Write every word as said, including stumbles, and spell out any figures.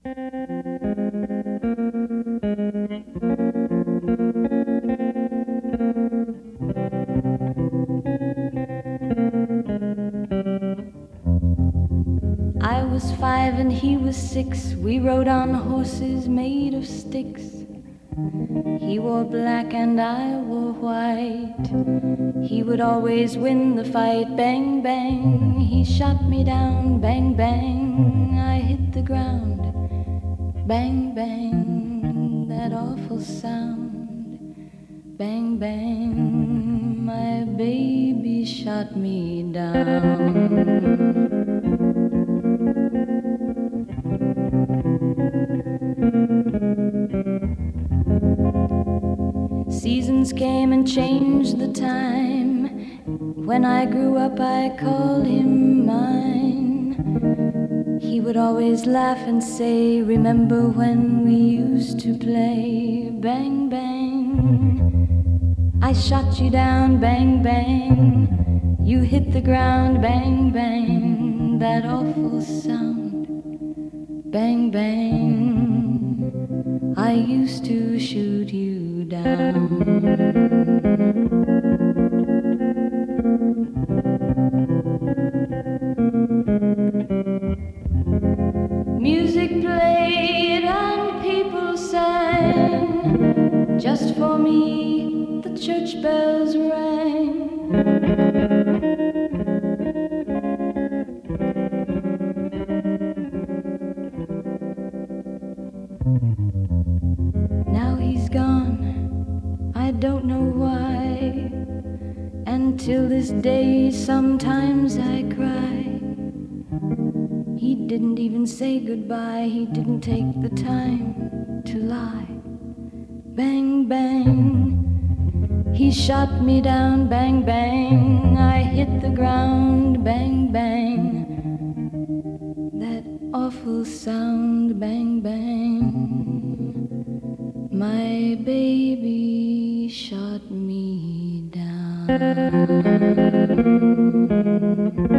I was five and he was six. We rode on horses made of sticks. He wore black and I wore white. He would always win the fight. Bang, bang, he shot me down. Bang, bang, I hit the ground. Bang, bang, that awful sound. Bang, bang, my baby shot me down. Seasons came and changed the time. When I grew up I called him mine. He would always laugh and say, remember when we used to play? Bang, bang, I shot you down. Bang, bang, you hit the ground. Bang, bang, that awful sound. Bang, bang, I used to shoot you down. Music played and people sang. Just for me the church bells rang. Now he's gone, I don't know why. And till this day sometimes I cry. He didn't even say goodbye. He didn't take the time to lie. Bang, bang, he shot me down. Bang, bang, I hit the ground. Bang, bang, that awful sound. Bang, bang, my baby shot me down.